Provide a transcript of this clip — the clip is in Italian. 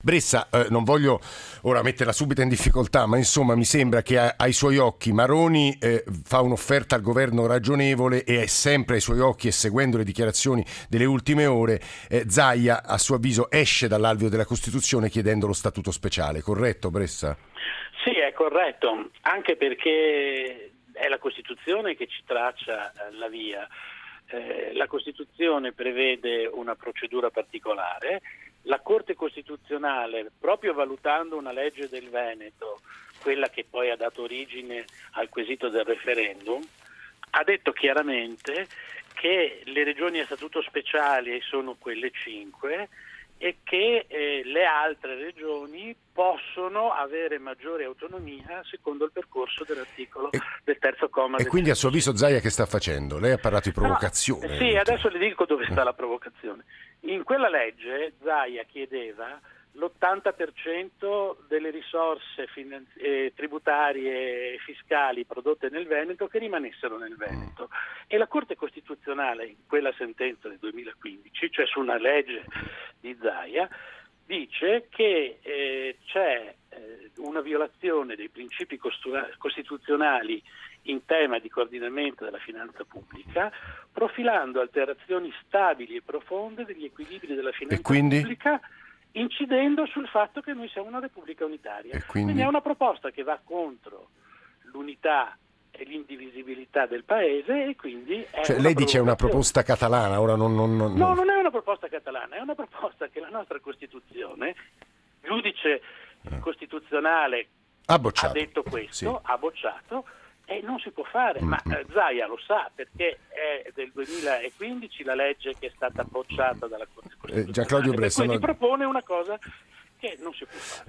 Bressa, non voglio ora metterla subito in difficoltà, ma insomma mi sembra che ai suoi occhi Maroni fa un'offerta al governo ragionevole e è sempre ai suoi occhi, e seguendo le dichiarazioni delle ultime ore, Zaia a suo avviso esce dall'alveo della Costituzione chiedendo lo statuto speciale, corretto Bressa? Sì, è corretto, anche perché è la Costituzione che ci traccia la via. La Costituzione prevede una procedura particolare. La Corte Costituzionale, proprio valutando una legge del Veneto, quella che poi ha dato origine al quesito del referendum, ha detto chiaramente che le regioni a statuto speciale sono quelle 5 e che le altre regioni possono avere maggiore autonomia secondo il percorso dell'articolo del terzo comma. E quindi a suo avviso Zaia che sta facendo? Lei ha parlato di provocazione. No, sì, adesso le dico dove sta la provocazione. In quella legge Zaia chiedeva l'80% delle risorse tributarie e fiscali prodotte nel Veneto che rimanessero nel Veneto, e la Corte Costituzionale in quella sentenza del 2015, cioè su una legge di Zaia, dice che c'è una violazione dei principi costituzionali in tema di coordinamento della finanza pubblica, profilando alterazioni stabili e profonde degli equilibri della finanza pubblica, incidendo sul fatto che noi siamo una repubblica unitaria. Quindi è una proposta che va contro l'unità e l'indivisibilità del paese, e quindi è lei dice è una proposta catalana, ora non... No, non è una proposta catalana, è una proposta che la nostra Costituzione, giudice costituzionale ha detto questo, sì. Ha bocciato, e non si può fare, ma Zaia lo sa perché è del 2015 la legge che è stata bocciata dalla Corte Costituzionale, Gianclaudio Bressa, quindi propone una cosa che non si può fare.